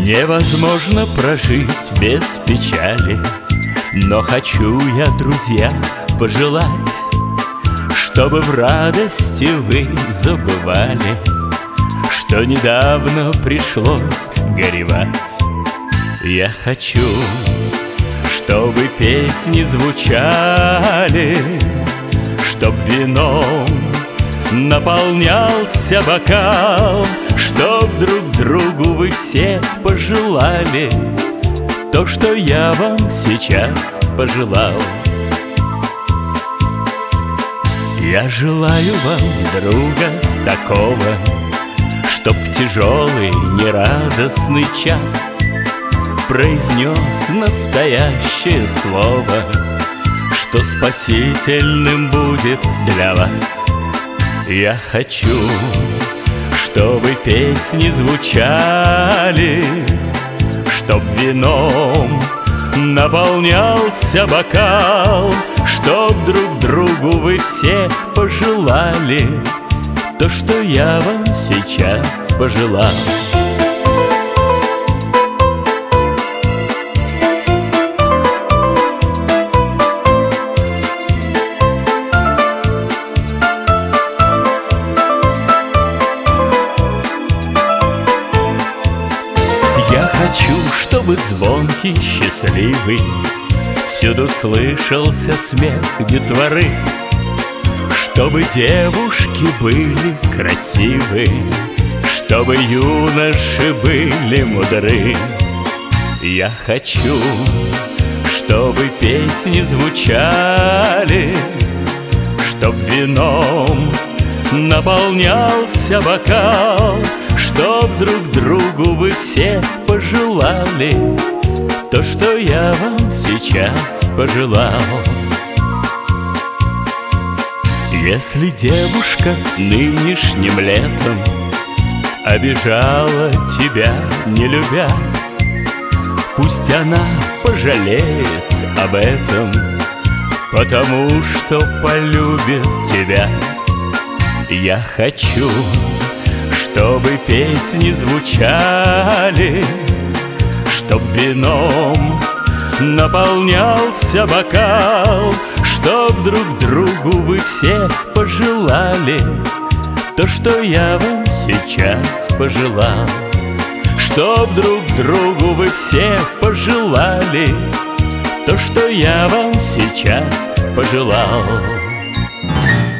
Невозможно прожить без печали, но хочу я, друзья, пожелать, чтобы в радости вы забывали, что недавно пришлось горевать. Я хочу, чтобы песни звучали, чтоб вином наполнялся бокал, чтоб друг другу вы все пожелали то, что я вам сейчас пожелал. Я желаю вам друга такого, чтоб в тяжелый нерадостный час произнес настоящее слово, что спасительным будет для вас. Я хочу, чтобы песни звучали, чтоб вином наполнялся бокал, чтоб друг другу вы все пожелали то, что я вам сейчас пожелал. Я хочу, чтобы звонкий, счастливый всюду слышался смех детворы, чтобы девушки были красивы, чтобы юноши были мудры. Я хочу, чтобы песни звучали, чтоб вином наполнялся бокал, чтоб друг другу вы все пожелали то, что я вам сейчас пожелал. Если девушка нынешним летом обижала тебя, не любя, пусть она пожалеет об этом, потому что полюбит тебя. Я хочу, чтобы песни звучали, чтоб вином наполнялся бокал, чтоб друг другу вы все пожелали то, что я вам сейчас пожелал. Чтоб друг другу вы все пожелали то, что я вам сейчас пожелал.